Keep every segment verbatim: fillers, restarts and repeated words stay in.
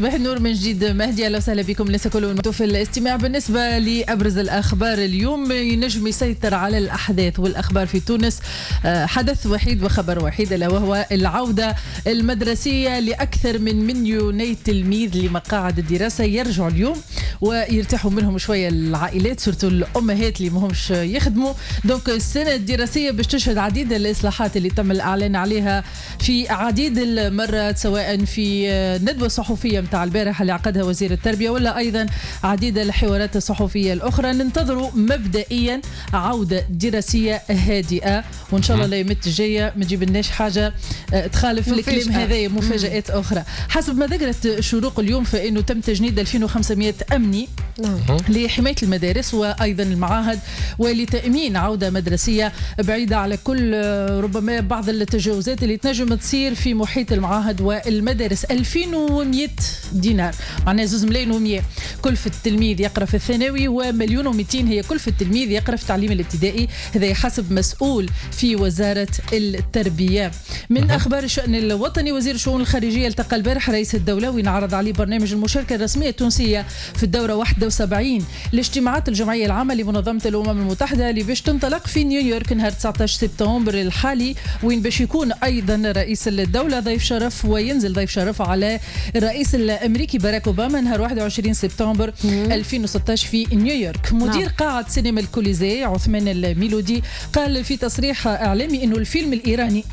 صباح النور من جديد. مهدي اهلا وسهلا بكم. لسه كل في الاستماع. بالنسبه لابرز الاخبار اليوم، ينجم يسيطر على الاحداث والاخبار في تونس حدث وحيد وخبر وحيد، الا وهو العوده المدرسيه لاكثر من مليوني تلميذ لمقاعد الدراسه يرجعوا اليوم ويرتاحوا منهم شويه العائلات، سورتو الامهات اللي ماهمش يخدموا. دونك السنه الدراسيه باش تشهد عديد الاصلاحات اللي تم الاعلان عليها في عديد المرات، سواء في ندوه صحفيه متاع البارحه اللي عقدها وزير التربيه، ولا ايضا عديد الحوارات الصحفيه الاخرى. ننتظروا مبدئيا عوده دراسيه هادئه، وان شاء الله الايامات الجايه ما تجيب لناش حاجه تخالف الكلام هذا، مفاجات مم. اخرى. حسب ما ذكرت شروق اليوم فانه تم تجنيد ألفين وخمسمائة امني لحمايه المدارس وايضا المعاهد ولتامين عوده مدرسيه بعيده على كل ربما بعض التجاوزات اللي تنجم تصير في محيط المعاهد والمدارس. ألفين ومئة دينار معناها زوز ملايين ومئة كلفة التلميذ يقرأ في الثانوي، ومليون ومئتين هي كلفة التلميذ يقرأ في التعليم الابتدائي. هذا حسب مسؤول في وزارة التربية. من أخبار الشأن الوطني، وزير الشؤون الخارجية التقى البارح رئيس الدولة وينعرض عليه برنامج المشاركة الرسمية التونسية في الدورة واحد وسبعين لاجتماعات الجمعية العامة لمنظمة الأمم المتحدة اللي باش تنطلق في نيويورك نهار تسعة عشر سبتمبر الحالي، وين باش يكون أيضا رئيس الدولة ضيف شرف، وينزل ضيف شرف على الرئيس الأمريكي باراك أوباما نهار واحد وعشرين سبتمبر ألفين وستة عشر في نيويورك. مدير قاعة سينما الكوليزي عثمان الميلودي قال في تصريح إعلامي إنه الفيلم الإيراني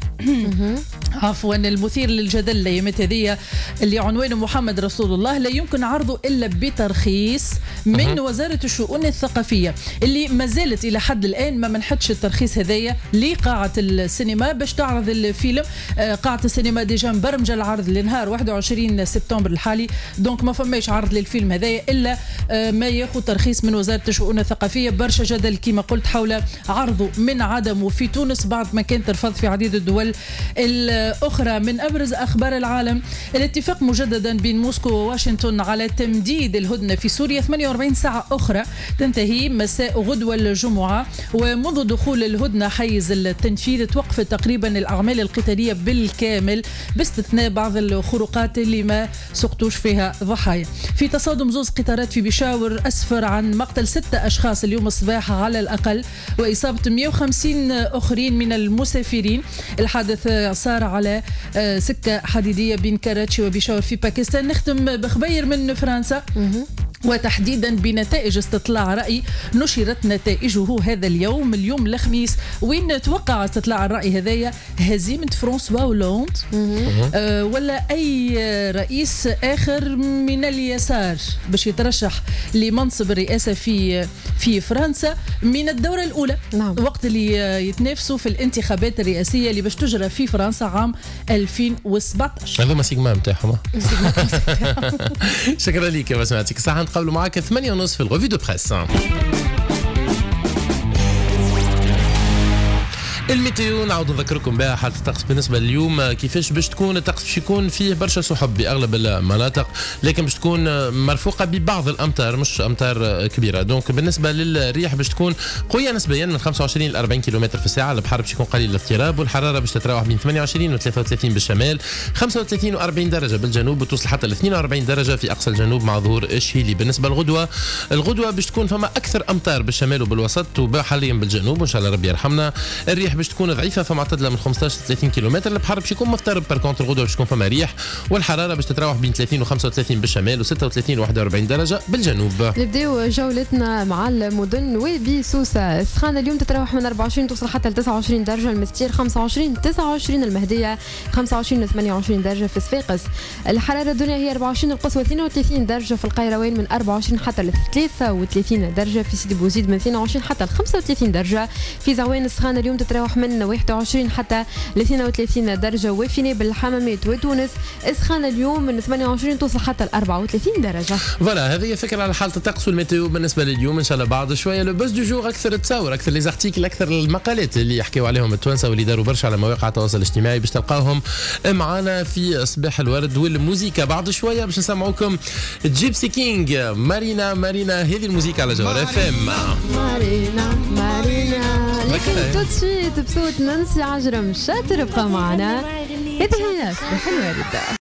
عفوا المثير للجدل الايامات هذه اللي عنوانه محمد رسول الله لا يمكن عرضه الا بترخيص من وزاره الشؤون الثقافيه، اللي ما زالت الى حد الان ما منحتش الترخيص هذايا لقاعه السينما باش تعرض الفيلم. قاعه السينما ديجا مبرمجه العرض لنهار واحد وعشرين سبتمبر الحالي، دونك ما فماش عرض للفيلم هذايا الا ما ياخذ ترخيص من وزاره الشؤون الثقافيه. برشا جدل كما قلت حول عرضه من عدمه في تونس بعد ما كان ترفض في عديد الدول الأخرى. من أبرز أخبار العالم، الاتفاق مجددا بين موسكو وواشنطن على تمديد الهدنة في سوريا ثمانية وأربعين ساعة أخرى تنتهي مساء غدوة الجمعة، ومنذ دخول الهدنة حيز التنفيذ توقفت تقريبا الأعمال القتالية بالكامل باستثناء بعض الخروقات اللي ما سقطوش فيها ضحايا. في تصادم زوز قطارات في بشاور أسفر عن مقتل ستة أشخاص اليوم الصباح على الأقل، وإصابة مئة وخمسين آخرين من المسافرين. الحادث صار على سكة حديدية بين كراتشي وبيشاور في باكستان. نختم بخبير من فرنسا وتحديدا بنتائج استطلاع رأي نشرت نتائجه هذا اليوم اليوم الخميس، وين توقع استطلاع الرأي هذايا هزيمة فرانسوا هولاند أه ولا أي رئيس آخر من اليسار باش يترشح لمنصب الرئاسة في في فرنسا من الدورة الأولى. نعم. وقت اللي يتنافسوا في الانتخابات الرئاسية اللي باش تجرى في فرنسا عام ألفين وسبعة عشر. هذا ما سيجما نتاعهم. شكرا لك يا سمعتك. صح نتقابلوا معك ثمانية ونص في الريفيو دو بريس. الميتيو نعاود نذكركم بها حالة الطقس بالنسبة لليوم كيفاش باش تكون الطقس. باش يكون فيه برشا سحب بأغلب المناطق، لكن باش تكون مرفوقة ببعض الأمطار مش أمطار كبيرة. دونك بالنسبة للريح باش تكون قوية نسبيا من خمسة وعشرين إلى أربعين كيلومتر في الساعة. البحر باش يكون قليل الاضطراب، والحرارة باش تتراوح بين ثمانية وعشرين و ثلاثة وثلاثين بالشمال، خمسة وثلاثين و أربعين درجة بالجنوب، وتوصل حتى ل اثنين وأربعين درجة في أقصى الجنوب مع ظهور الشيلي. بالنسبة للغدوة، الغدوة باش تكون فما أكثر أمطار بالشمال وبالوسط وحاليا بالجنوب وإن شاء الله ربي يرحمنا. الريح باش تكون ضعيفة فما معتدله من خمسة عشر ثلاثين كيلومتر. البحر باش يكون مضطرب باركونتر الغدوه باش تكون فما ريح، والحراره باش تتراوح بين ثلاثين و خمسة وثلاثين بالشمال و ستة وثلاثين و واحد وأربعين درجه بالجنوب. نبداو جولتنا مع المدن وبسوسه. السخانه اليوم تتراوح من أربعة وعشرين توصل حتى ل تسعة وعشرين درجه، المستير خمسة وعشرين تسعة وعشرين، المهديه خمسة وعشرين ثمانية وعشرين درجه في صفاقس. الحراره الدنيا هي أربعة وعشرين، القصوى اثنين وثلاثين درجه في القيروان، من أربعة وعشرين حتى ل ثلاثة وثلاثين درجه في سيدي بوزيد، من اثنين وعشرين حتى ل خمسة وثلاثين درجه في زعوان. السخانه اليوم تتراوح من واحد وعشرين حتى ل اثنين وثلاثين درجه، وفي نابل الحمامات وتونس السخانه اليوم من ثمانية وعشرين توصل حتى ل أربعة وثلاثين درجه. فوالا هذه فكره على حاله الطقس والميتيو بالنسبه لليوم. ان شاء الله بعد شويه لو بوز دو جور، اكثر تصاور، اكثر لي زارتيكل، اكثر المقالات اللي يحكيوا عليهم التوانسه واللي داروا برشا على مواقع التواصل الاجتماعي باش تلقاوهم معنا في صباح الورد والموسيقى. بعد شويه باش نسمعوكم جيبسي كينج مارينا مارينا. هذه الموسيقى على جوهر اف ام. مارينا مارينا لكن توتشيت بصوت نانسي عجرم. شاطر ابقى معنا. هذه هي صباح الورد.